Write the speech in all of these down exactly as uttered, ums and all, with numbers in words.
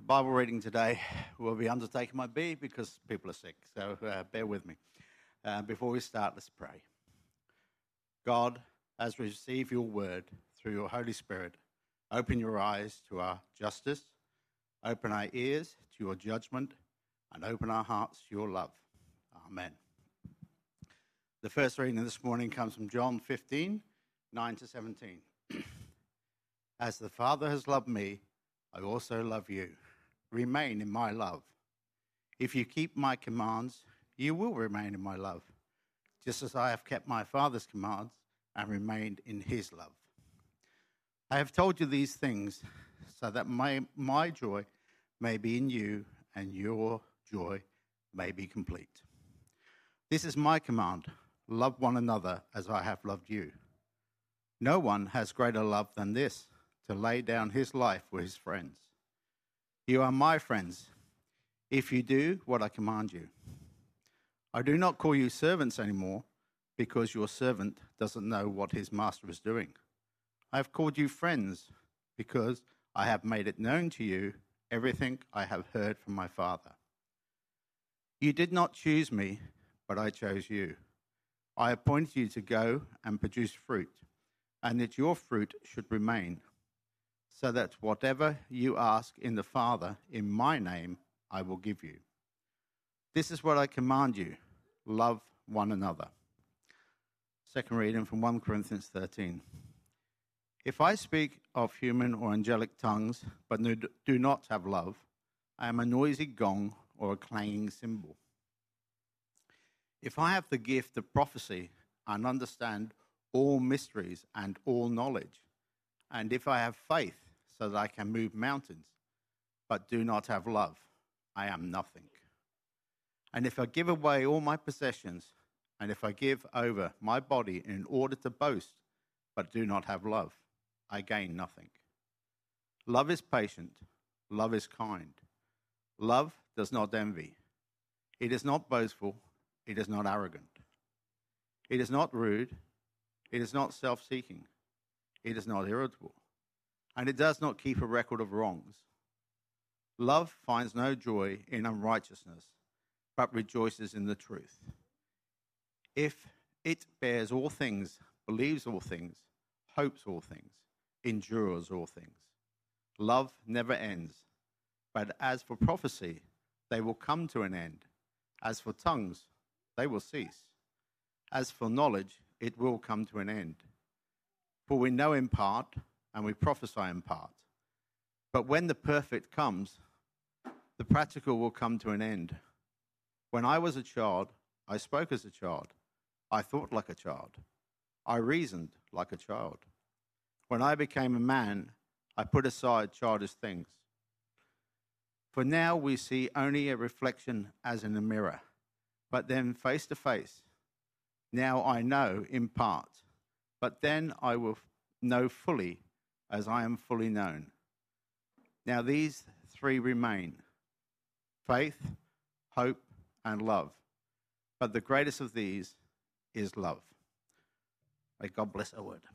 Bible reading today will be undertaken by B because people are sick, so uh, bear with me. Uh, before we start, let's pray. God, as we receive your word through your Holy Spirit, open your eyes to our justice, open our ears to your judgment, and open our hearts to your love. Amen. The first reading this morning comes from John fifteen, nine to seventeen. As the Father has loved me, I also love you. Remain in my love. If you keep my commands, you will remain in my love, just as I have kept my Father's commands and remained in his love. I have told you these things so that my, my joy may be in you and your joy may be complete. This is my command: love one another as I have loved you. No one has greater love than this, to lay down his life for his friends. You are my friends if you do what I command you. I do not call you servants anymore, because your servant doesn't know what his master is doing. I have called you friends because I have made it known to you everything I have heard from my Father. You did not choose me, but I chose you. I appointed you to go and produce fruit, and that your fruit should remain, so that whatever you ask in the Father in my name, I will give you. This is what I command you: love one another. Second reading from First Corinthians thirteen. If I speak of human or angelic tongues, but do not have love, I am a noisy gong or a clanging cymbal. If I have the gift of prophecy and understand all mysteries and all knowledge, and if I have faith so that I can move mountains, but do not have love, I am nothing. And if I give away all my possessions, and if I give over my body in order to boast, but do not have love, I gain nothing. Love is patient. Love is kind. Love does not envy. It is not boastful. It is not arrogant. It is not rude. It is not self-seeking. It is not irritable. And it does not keep a record of wrongs. Love finds no joy in unrighteousness, but rejoices in the truth. If it bears all things, believes all things, hopes all things, endures all things. Love never ends. But as for prophecy, they will come to an end. As for tongues, they will cease. As for knowledge, it will come to an end. For we know in part, and we prophesy in part. But when the perfect comes, the practical will come to an end. When I was a child, I spoke as a child. I thought like a child. I reasoned like a child. When I became a man, I put aside childish things. For now we see only a reflection as in a mirror, but then face to face. Now I know in part, but then I will know fully as I am fully known. Now these three remain: faith, hope, and love. But the greatest of these is love. May God bless our word.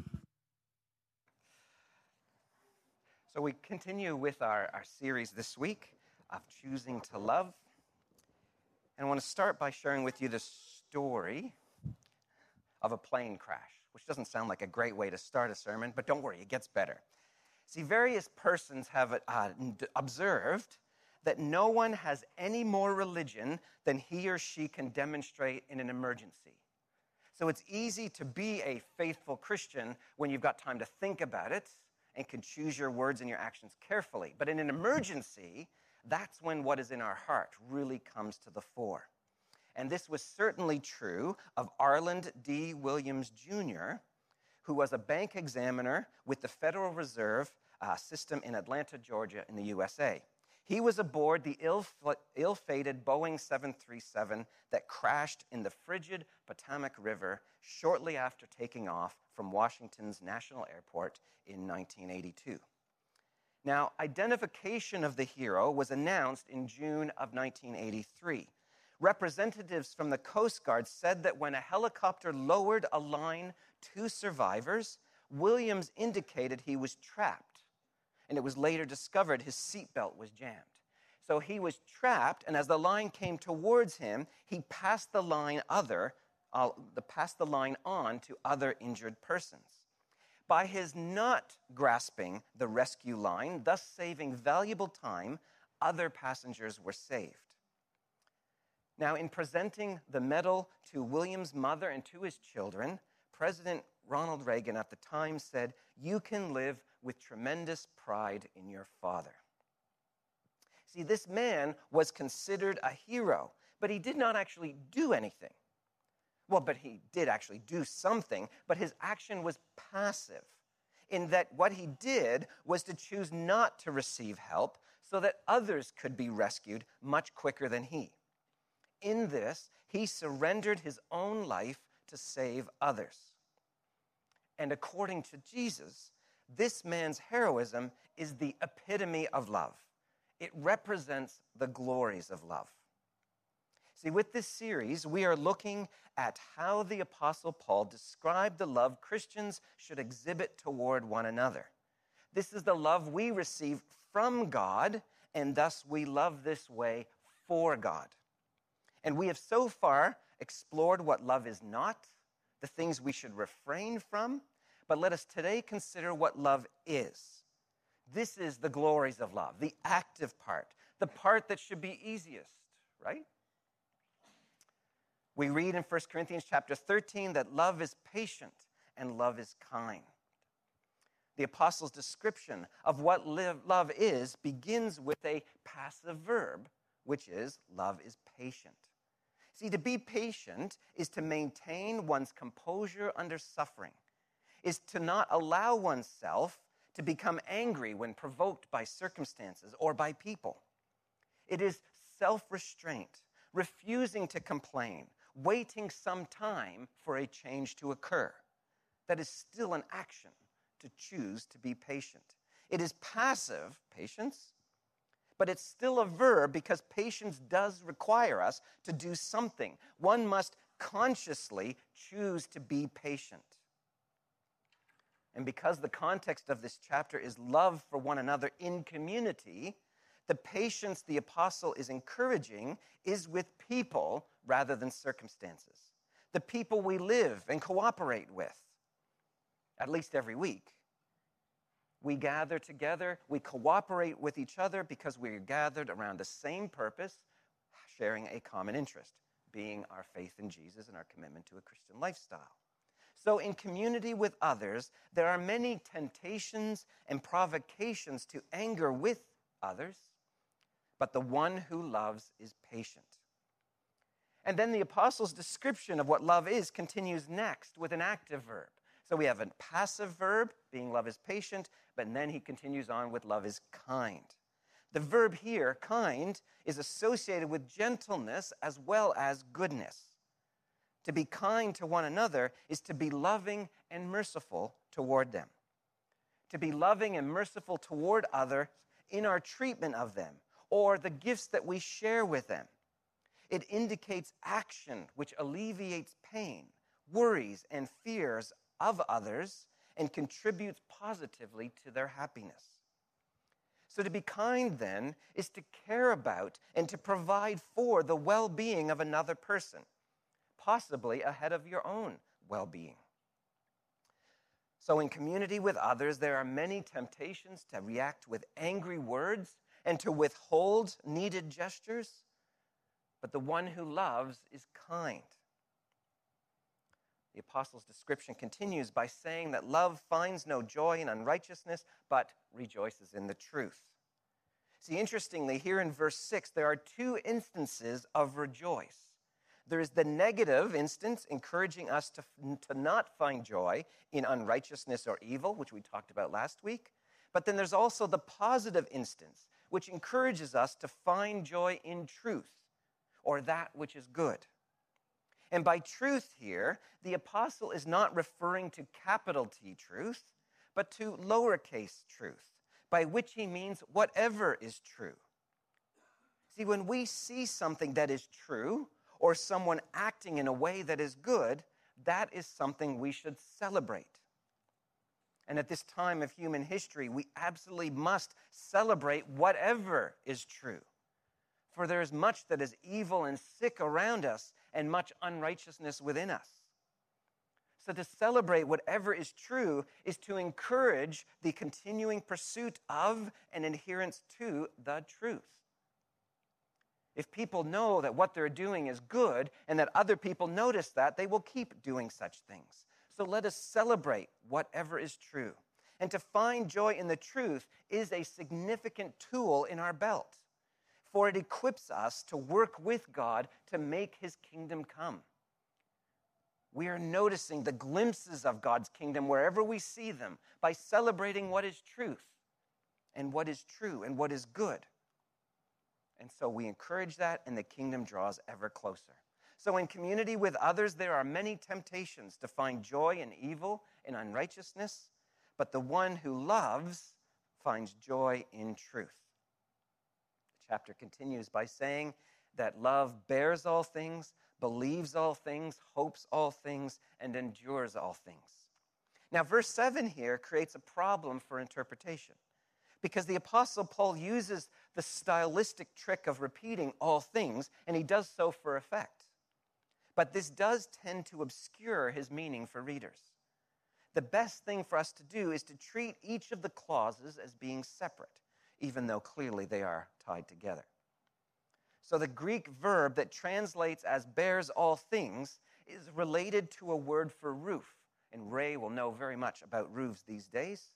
So we continue with our, our series this week of choosing to love. And I want to start by sharing with you the story of a plane crash, which doesn't sound like a great way to start a sermon, but don't worry, it gets better. See, various persons have uh, observed that no one has any more religion than he or she can demonstrate in an emergency. So it's easy to be a faithful Christian when you've got time to think about it and can choose your words and your actions carefully. But in an emergency, that's when what is in our heart really comes to the fore. And this was certainly true of Arland D. Williams, Junior, who was a bank examiner with the Federal Reserve uh, System in Atlanta, Georgia, in the U S A. He was aboard the ill, ill-fated Boeing seven thirty-seven that crashed in the frigid Potomac River shortly after taking off from Washington's National Airport in nineteen eighty-two. Now, identification of the hero was announced in June of nineteen eighty-three. Representatives from the Coast Guard said that when a helicopter lowered a line to survivors, Williams indicated he was trapped. and it was later discovered his seatbelt was jammed. So he was trapped, and as the line came towards him, he passed the line other, uh, the, passed the line on to other injured persons. By his not grasping the rescue line, thus saving valuable time, other passengers were saved. Now, in presenting the medal to William's mother and to his children, President Ronald Reagan at the time said, "You can live with tremendous pride in your father." See, this man was considered a hero, but he did not actually do anything. Well, but he did actually do something, but his action was passive, in that what he did was to choose not to receive help so that others could be rescued much quicker than he. In this, he surrendered his own life to save others. And according to Jesus, this man's heroism is the epitome of love. It represents the glories of love. See, with this series, we are looking at how the Apostle Paul described the love Christians should exhibit toward one another. This is the love we receive from God, and thus we love this way for God. And we have so far explored what love is not, the things we should refrain from, but let us today consider what love is. This is the glories of love, the active part, the part that should be easiest, right? We read in First Corinthians chapter thirteen that love is patient and love is kind. The apostle's description of what love is begins with a passive verb, which is love is patient. See, to be patient is to maintain one's composure under suffering, is to not allow oneself to become angry when provoked by circumstances or by people. It is self-restraint, refusing to complain, waiting some time for a change to occur. That is still an action to choose to be patient. It is passive patience, but it's still a verb because patience does require us to do something. One must consciously choose to be patient. And because the context of this chapter is love for one another in community, the patience the apostle is encouraging is with people rather than circumstances. The people we live and cooperate with, at least every week. We gather together, we cooperate with each other because we are gathered around the same purpose, sharing a common interest, being our faith in Jesus and our commitment to a Christian lifestyle. So in community with others, there are many temptations and provocations to anger with others, but the one who loves is patient. And then the apostle's description of what love is continues next with an active verb. So we have a passive verb, being love is patient, but then he continues on with love is kind. The verb here, kind, is associated with gentleness as well as goodness. To be kind to one another is to be loving and merciful toward them. To be loving and merciful toward others in our treatment of them or the gifts that we share with them. It indicates action which alleviates pain, worries, and fears of others and contributes positively to their happiness. So to be kind, then, is to care about and to provide for the well-being of another person, possibly ahead of your own well-being. So in community with others, there are many temptations to react with angry words and to withhold needed gestures, but the one who loves is kind. The apostle's description continues by saying that love finds no joy in unrighteousness, but rejoices in the truth. See, interestingly, here in verse six, there are two instances of rejoice. There is the negative instance encouraging us to, to not find joy in unrighteousness or evil, which we talked about last week. But then there's also the positive instance, which encourages us to find joy in truth, or that which is good. And by truth here, the apostle is not referring to capital T truth, but to lowercase truth, by which he means whatever is true. See, when we see something that is true, or someone acting in a way that is good, that is something we should celebrate. And at this time of human history, we absolutely must celebrate whatever is true. For there is much that is evil and sick around us, and much unrighteousness within us. So to celebrate whatever is true is to encourage the continuing pursuit of and adherence to the truth. If people know that what they're doing is good and that other people notice that, they will keep doing such things. So let us celebrate whatever is true. And to find joy in the truth is a significant tool in our belt, for it equips us to work with God to make his kingdom come. We are noticing the glimpses of God's kingdom wherever we see them by celebrating what is truth and what is true and what is good. And so we encourage that, and the kingdom draws ever closer. So in community with others, there are many temptations to find joy in evil and unrighteousness, but the one who loves finds joy in truth. The chapter continues by saying that love bears all things, believes all things, hopes all things, and endures all things. Now, verse seven here creates a problem for interpretation, because the Apostle Paul uses the stylistic trick of repeating all things, and he does so for effect. But this does tend to obscure his meaning for readers. The best thing for us to do is to treat each of the clauses as being separate, even though clearly they are tied together. So the Greek verb that translates as bears all things is related to a word for roof, and Ray will know very much about roofs these days.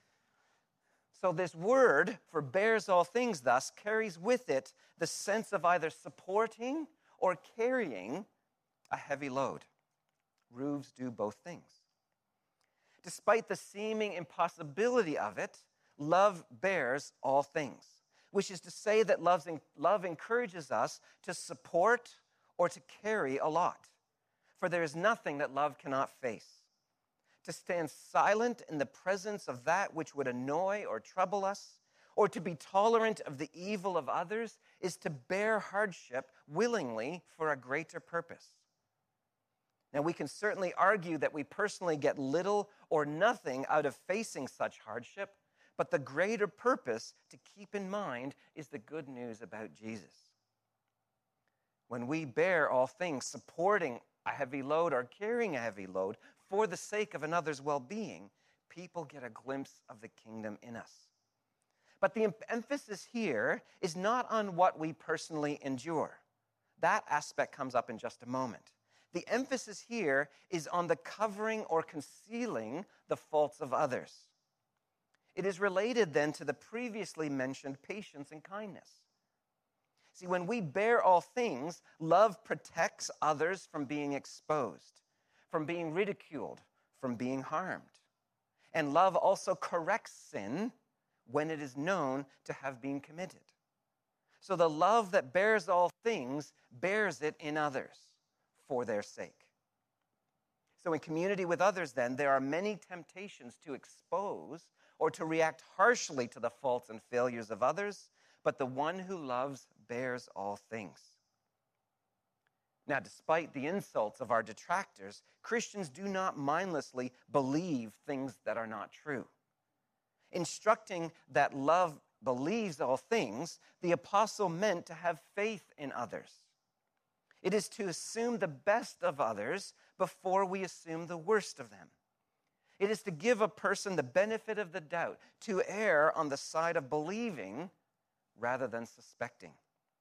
So this word for bears all things thus carries with it the sense of either supporting or carrying a heavy load. Roofs do both things. Despite the seeming impossibility of it, love bears all things, which is to say that love encourages us to support or to carry a lot. For there is nothing that love cannot face. To stand silent in the presence of that which would annoy or trouble us, or to be tolerant of the evil of others, is to bear hardship willingly for a greater purpose. Now, we can certainly argue that we personally get little or nothing out of facing such hardship, but the greater purpose to keep in mind is the good news about Jesus. When we bear all things, supporting a heavy load or carrying a heavy load for the sake of another's well-being, people get a glimpse of the kingdom in us. But the emphasis here is not on what we personally endure. That aspect comes up in just a moment. The emphasis here is on the covering or concealing the faults of others. It is related then to the previously mentioned patience and kindness. See, when we bear all things, love protects others from being exposed, from being ridiculed, from being harmed. And love also corrects sin when it is known to have been committed. So the love that bears all things bears it in others for their sake. So in community with others, then, there are many temptations to expose or to react harshly to the faults and failures of others, but the one who loves bears all things. Now, despite the insults of our detractors, Christians do not mindlessly believe things that are not true. Instructing that love believes all things, the apostle meant to have faith in others. It is to assume the best of others before we assume the worst of them. It is to give a person the benefit of the doubt, to err on the side of believing rather than suspecting.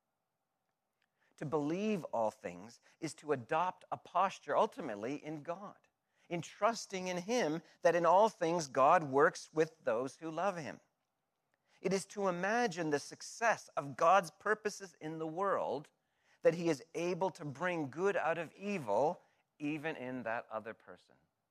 To believe all things is to adopt a posture ultimately in God, in trusting in Him that in all things God works with those who love Him. It is to imagine the success of God's purposes in the world, that He is able to bring good out of evil even in that other person.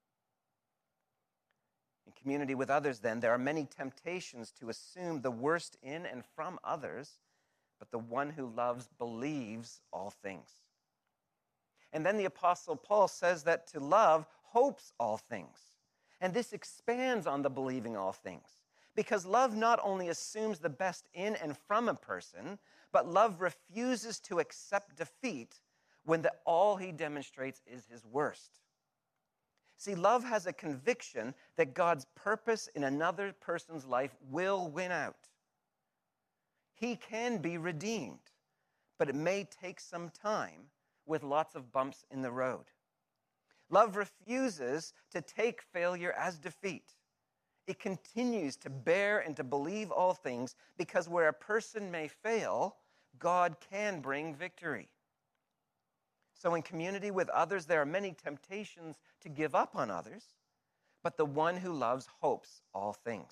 In community with others, then, there are many temptations to assume the worst in and from others, but the one who loves believes all things. And then the Apostle Paul says that to love hopes all things. And this expands on the believing all things, because love not only assumes the best in and from a person, but love refuses to accept defeat when the, all he demonstrates is his worst. See, love has a conviction that God's purpose in another person's life will win out. He can be redeemed, but it may take some time with lots of bumps in the road. Love refuses to take failure as defeat. It continues to bear and to believe all things, because where a person may fail, God can bring victory. So in community with others, there are many temptations to give up on others, but the one who loves hopes all things.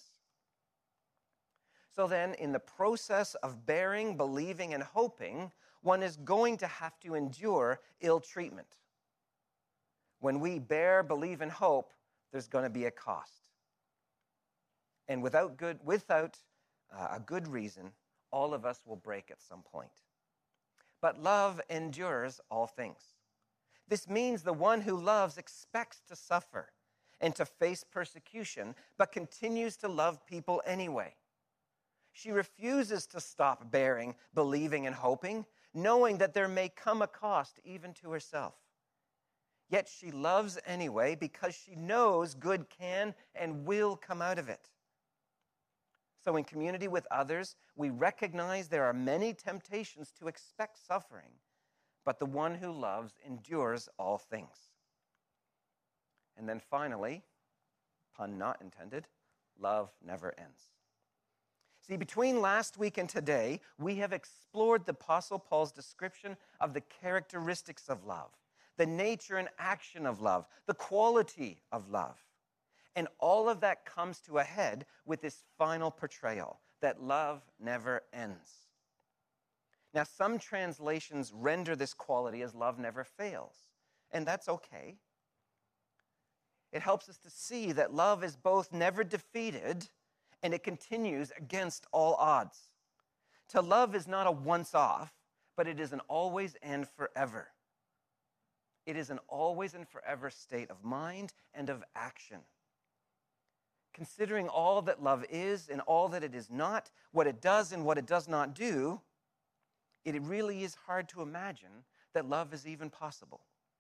So then, in the process of bearing, believing, and hoping, one is going to have to endure ill treatment. When we bear, believe, and hope, there's going to be a cost. And without good, without uh, a good reason, all of us will break at some point. But love endures all things. This means the one who loves expects to suffer and to face persecution, but continues to love people anyway. She refuses to stop bearing, believing, and hoping, knowing that there may come a cost even to herself. Yet she loves anyway because she knows good can and will come out of it. So in community with others, we recognize there are many temptations to expect suffering, but the one who loves endures all things. And then finally, pun not intended, love never ends. See, between last week and today, we have explored the Apostle Paul's description of the characteristics of love, the nature and action of love, the quality of love. And all of that comes to a head with this final portrayal, that love never ends. Now, some translations render this quality as love never fails, and that's okay. It helps us to see that love is both never defeated and it continues against all odds. To love is not a once-off, but it is an always and forever. It is an always and forever state of mind and of action. Considering all that love is and all that it is not, what it does and what it does not do, it really is hard to imagine that love is even possible.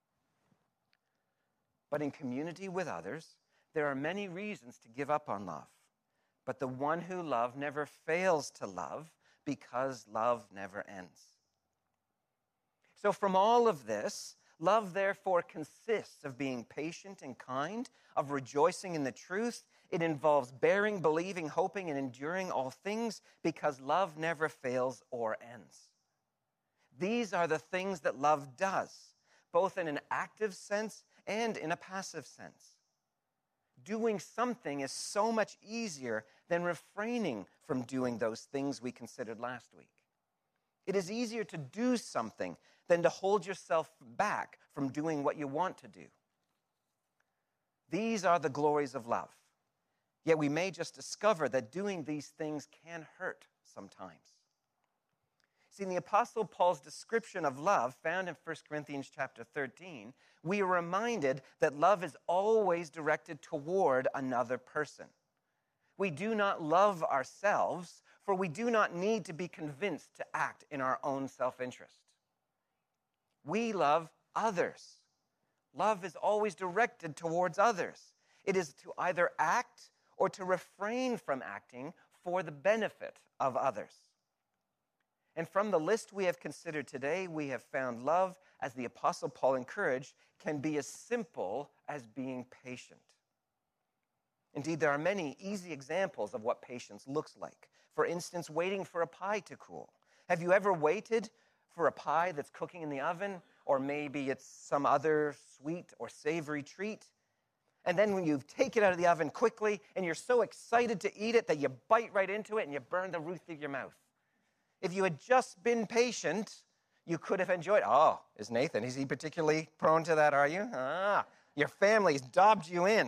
But in community with others, there are many reasons to give up on love. But the one who loves never fails to love, because love never ends. So from all of this, love therefore consists of being patient and kind, of rejoicing in the truth. It involves bearing, believing, hoping, and enduring all things, because love never fails or ends. These are the things that love does, both in an active sense and in a passive sense. Doing something is so much easier than refraining from doing those things we considered last week. It is easier to do something than to hold yourself back from doing what you want to do. These are the glories of love. Yet we may just discover that doing these things can hurt sometimes. See, in the Apostle Paul's description of love, found in First Corinthians chapter thirteen, we are reminded that love is always directed toward another person. We do not love ourselves, for we do not need to be convinced to act in our own self-interest. We love others. Love is always directed towards others. It is to either act or to refrain from acting for the benefit of others. And from the list we have considered today, we have found love, as the Apostle Paul encouraged, can be as simple as being patient. Indeed, there are many easy examples of what patience looks like. For instance, waiting for a pie to cool. Have you ever waited for a pie that's cooking in the oven, or maybe it's some other sweet or savory treat? And then when you take it out of the oven quickly, and you're so excited to eat it that you bite right into it and you burn the roof of your mouth. If you had just been patient, you could have enjoyed. Oh, is Nathan, is he particularly prone to that, are you? Ah, your family's dobbed you in.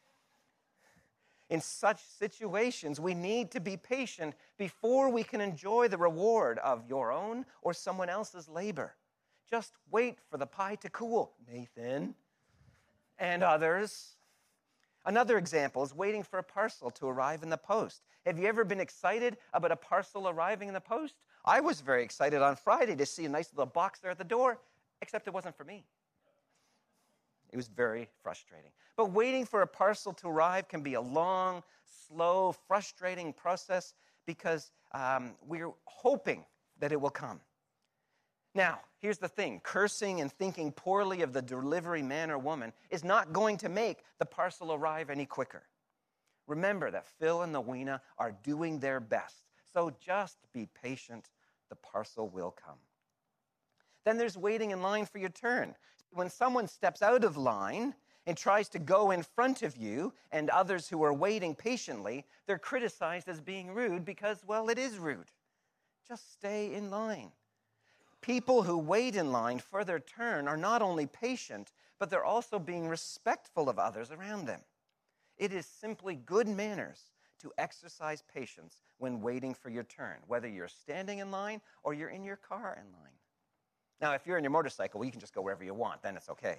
In such situations, we need to be patient before we can enjoy the reward of your own or someone else's labor. Just wait for the pie to cool, Nathan and others. Another example is waiting for a parcel to arrive in the post. Have you ever been excited about a parcel arriving in the post? I was very excited on Friday to see a nice little box there at the door, except it wasn't for me. It was very frustrating. But waiting for a parcel to arrive can be a long, slow, frustrating process because um, we're hoping that it will come. Now, here's the thing. Cursing and thinking poorly of the delivery man or woman is not going to make the parcel arrive any quicker. Remember that Phil and the Weena are doing their best. So just be patient. The parcel will come. Then there's waiting in line for your turn. When someone steps out of line and tries to go in front of you and others who are waiting patiently, they're criticized as being rude because, well, it is rude. Just stay in line. People who wait in line for their turn are not only patient, but they're also being respectful of others around them. It is simply good manners to exercise patience when waiting for your turn, whether you're standing in line or you're in your car in line. Now, if you're in your motorcycle, well, you can just go wherever you want. Then it's okay.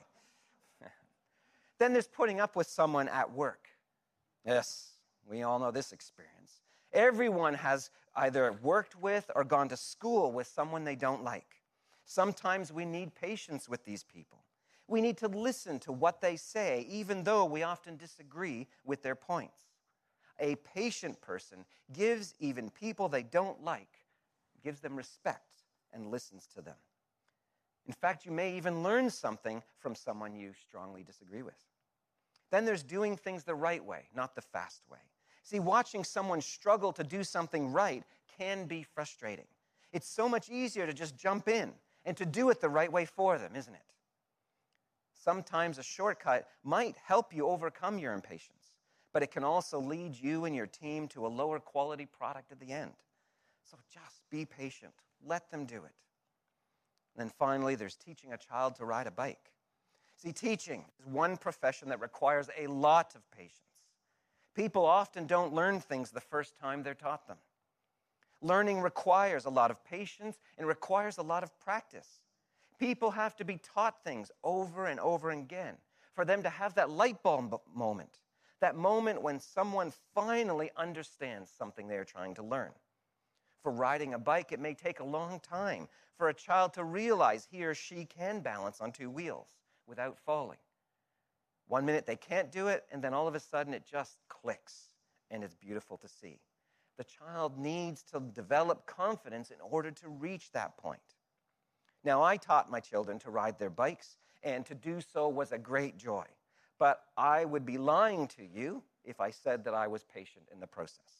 Then there's putting up with someone at work. Yes, we all know this experience. Everyone has either worked with or gone to school with someone they don't like. Sometimes we need patience with these people. We need to listen to what they say, even though we often disagree with their points. A patient person gives even people they don't like, gives them respect and listens to them. In fact, you may even learn something from someone you strongly disagree with. Then there's doing things the right way, not the fast way. See, watching someone struggle to do something right can be frustrating. It's so much easier to just jump in and to do it the right way for them, isn't it? Sometimes a shortcut might help you overcome your impatience, but it can also lead you and your team to a lower quality product at the end. So just be patient. Let them do it. And then finally, there's teaching a child to ride a bike. See, teaching is one profession that requires a lot of patience. People often don't learn things the first time they're taught them. Learning requires a lot of patience and requires a lot of practice. People have to be taught things over and over again for them to have that light bulb moment, that moment when someone finally understands something they're trying to learn. For riding a bike, it may take a long time for a child to realize he or she can balance on two wheels without falling. One minute they can't do it, and then all of a sudden it just clicks, and it's beautiful to see. The child needs to develop confidence in order to reach that point. Now, I taught my children to ride their bikes, and to do so was a great joy. But I would be lying to you if I said that I was patient in the process.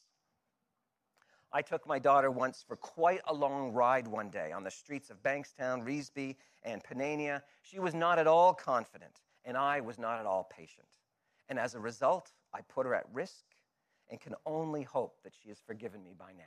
I took my daughter once for quite a long ride one day on the streets of Bankstown, Revesby, and Panania. She was not at all confident, and I was not at all patient. And as a result, I put her at risk and can only hope that she has forgiven me by now.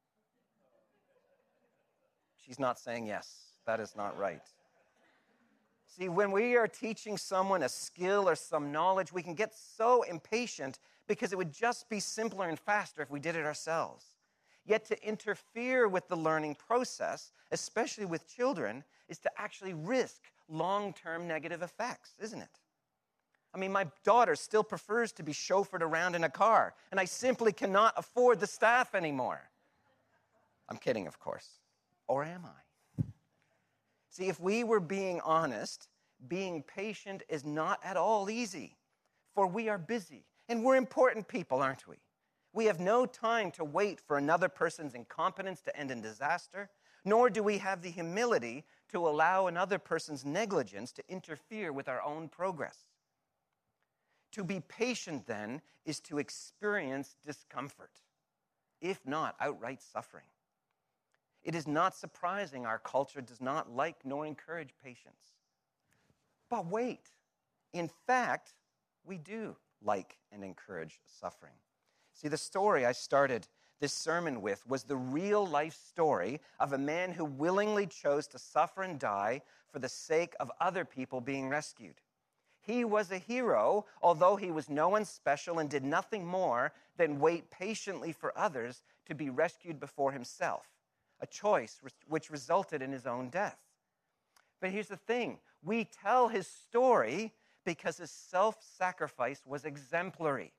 She's not saying yes. That is not right. See, when we are teaching someone a skill or some knowledge, we can get so impatient because it would just be simpler and faster if we did it ourselves. Yet to interfere with the learning process, especially with children, is to actually risk long-term negative effects, isn't it? I mean, my daughter still prefers to be chauffeured around in a car, and I simply cannot afford the staff anymore. I'm kidding, of course. Or am I? See, if we were being honest, being patient is not at all easy, for we are busy, and we're important people, aren't we? We have no time to wait for another person's incompetence to end in disaster, nor do we have the humility to allow another person's negligence to interfere with our own progress. To be patient, then, is to experience discomfort, if not outright suffering. It is not surprising our culture does not like nor encourage patience. But wait, in fact, we do like and encourage suffering. See, the story I started this sermon with was the real-life story of a man who willingly chose to suffer and die for the sake of other people being rescued. He was a hero, although he was no one special and did nothing more than wait patiently for others to be rescued before himself, a choice which resulted in his own death. But here's the thing. We tell his story because his self-sacrifice was exemplary.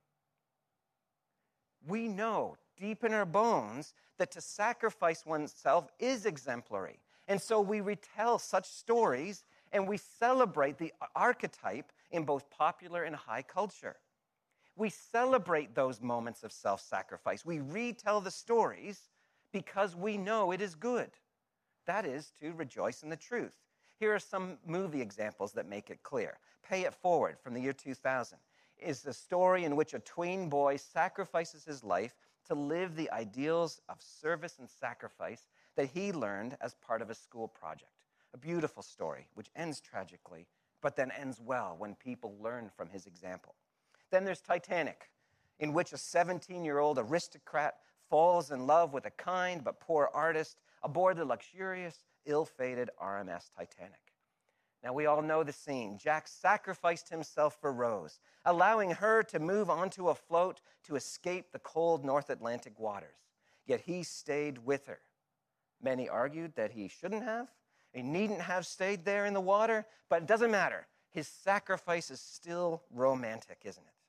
We know deep in our bones that to sacrifice oneself is exemplary. And so we retell such stories And we celebrate the archetype in both popular and high culture. We celebrate those moments of self-sacrifice. We retell the stories because we know it is good. That is to rejoice in the truth. Here are some movie examples that make it clear. Pay It Forward from the year two thousand is a story in which a tween boy sacrifices his life to live the ideals of service and sacrifice that he learned as part of a school project. A beautiful story, which ends tragically, but then ends well when people learn from his example. Then there's Titanic, in which a seventeen-year-old aristocrat falls in love with a kind but poor artist aboard the luxurious, ill-fated R M S Titanic. Now, we all know the scene. Jack sacrificed himself for Rose, allowing her to move onto a float to escape the cold North Atlantic waters. Yet he stayed with her. Many argued that he shouldn't have. He needn't have stayed there in the water, but it doesn't matter. His sacrifice is still romantic, isn't it?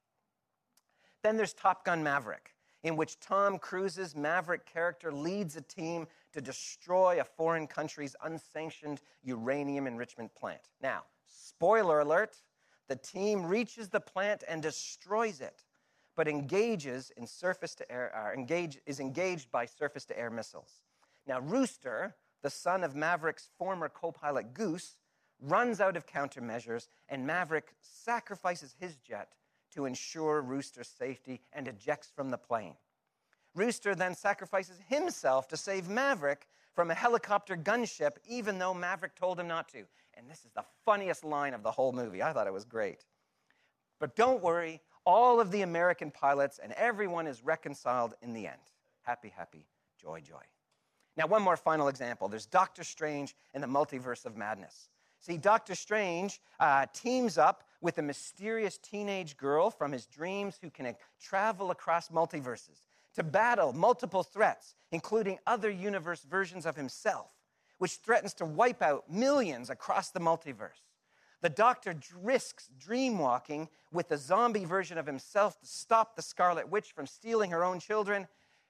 Then there's Top Gun Maverick, in which Tom Cruise's Maverick character leads a team to destroy a foreign country's unsanctioned uranium enrichment plant. Now, spoiler alert, the team reaches the plant and destroys it, but engages in surface-to-air, uh, engage, is engaged by surface-to-air missiles. Now, Rooster, the son of Maverick's former co-pilot Goose, runs out of countermeasures, and Maverick sacrifices his jet to ensure Rooster's safety and ejects from the plane. Rooster then sacrifices himself to save Maverick from a helicopter gunship, even though Maverick told him not to. And this is the funniest line of the whole movie. I thought it was great. But don't worry, all of the American pilots and everyone is reconciled in the end. Happy, happy, joy, joy. Now, one more final example. There's Doctor Strange and the Multiverse of Madness. See, Doctor Strange uh, teams up with a mysterious teenage girl from his dreams who can uh, travel across multiverses to battle multiple threats, including other universe versions of himself, which threatens to wipe out millions across the multiverse. The Doctor risks dreamwalking with the zombie version of himself to stop the Scarlet Witch from stealing her own children.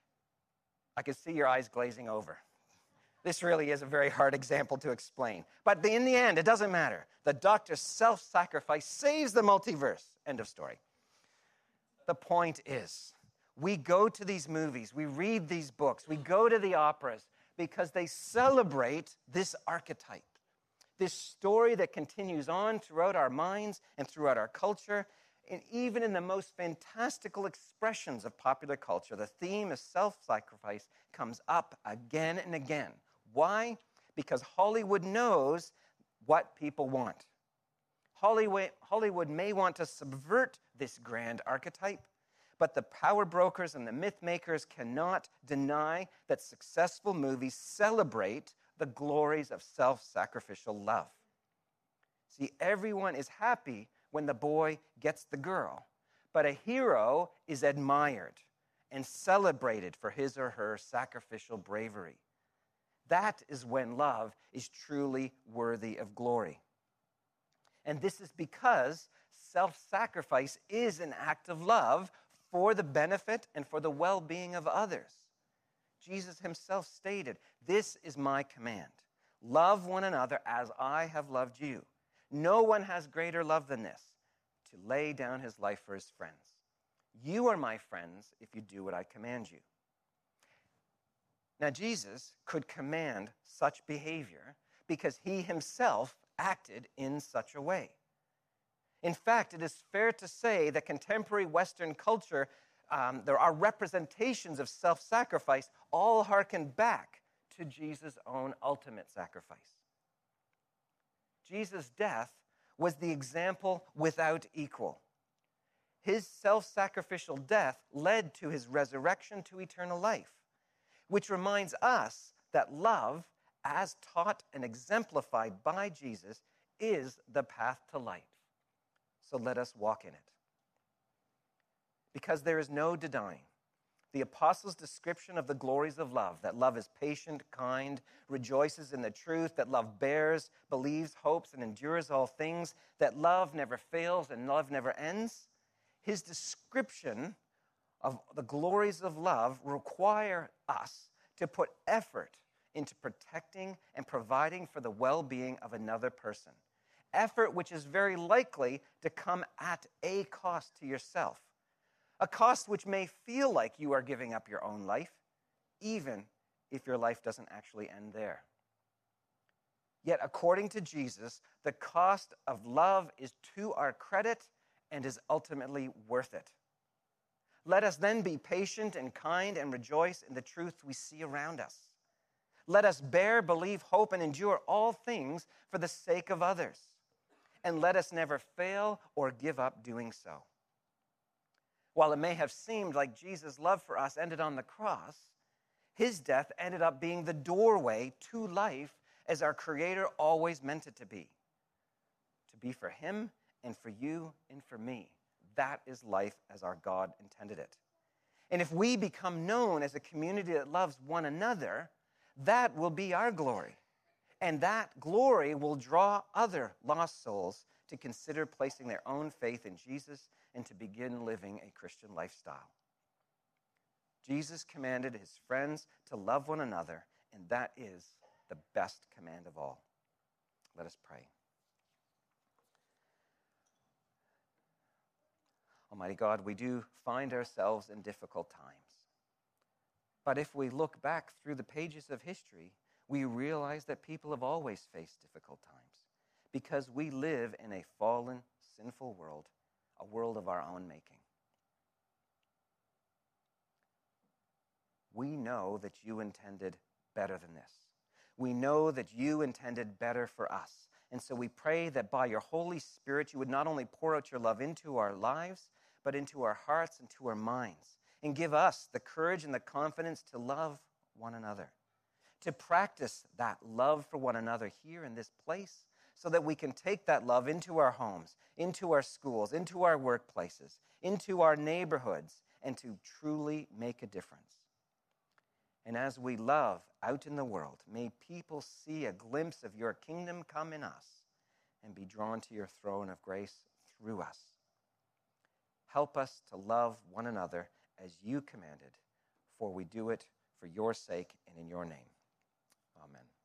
I can see your eyes glazing over. This really is a very hard example to explain. But in the end, it doesn't matter. The Doctor's self-sacrifice saves the multiverse. End of story. The point is, we go to these movies, we read these books, we go to the operas because they celebrate this archetype, this story that continues on throughout our minds and throughout our culture. And even in the most fantastical expressions of popular culture, the theme of self-sacrifice comes up again and again. Why? Because Hollywood knows what people want. Hollywood, Hollywood may want to subvert this grand archetype, but the power brokers and the myth makers cannot deny that successful movies celebrate the glories of self-sacrificial love. See, everyone is happy when the boy gets the girl, but a hero is admired and celebrated for his or her sacrificial bravery. That is when love is truly worthy of glory. And this is because self-sacrifice is an act of love for the benefit and for the well-being of others. Jesus himself stated, "This is my command. Love one another as I have loved you. No one has greater love than this, to lay down his life for his friends. You are my friends if you do what I command you." Now, Jesus could command such behavior because he himself acted in such a way. In fact, it is fair to say that contemporary Western culture, um, there are representations of self-sacrifice all hearken back to Jesus' own ultimate sacrifice. Jesus' death was the example without equal. His self-sacrificial death led to his resurrection to eternal life, which reminds us that love, as taught and exemplified by Jesus, is the path to life. So let us walk in it. Because there is no denying the apostles' description of the glories of love, that love is patient, kind, rejoices in the truth, that love bears, believes, hopes, and endures all things, that love never fails and love never ends. His description of the glories of love require us to put effort into protecting and providing for the well-being of another person. effort which is very likely to come at a cost to yourself, a cost which may feel like you are giving up your own life, even if your life doesn't actually end there. Yet, according to Jesus, the cost of love is to our credit and is ultimately worth it. Let us then be patient and kind and rejoice in the truth we see around us. Let us bear, believe, hope, and endure all things for the sake of others. And let us never fail or give up doing so. While it may have seemed like Jesus' love for us ended on the cross, his death ended up being the doorway to life as our Creator always meant it to be. To be for him and for you and for me. That is life as our God intended it. And if we become known as a community that loves one another, that will be our glory. And that glory will draw other lost souls to consider placing their own faith in Jesus and to begin living a Christian lifestyle. Jesus commanded his friends to love one another, and that is the best command of all. Let us pray. Almighty God, we do find ourselves in difficult times. But if we look back through the pages of history, we realize that people have always faced difficult times because we live in a fallen, sinful world, a world of our own making. We know that you intended better than this. We know that you intended better for us. And so we pray that by your Holy Spirit, you would not only pour out your love into our lives, but into our hearts and to our minds, and give us the courage and the confidence to love one another, to practice that love for one another here in this place, so that we can take that love into our homes, into our schools, into our workplaces, into our neighborhoods, and to truly make a difference. And as we love out in the world, may people see a glimpse of your kingdom come in us and be drawn to your throne of grace through us. Help us to love one another as you commanded, for we do it for your sake and in your name. Amen.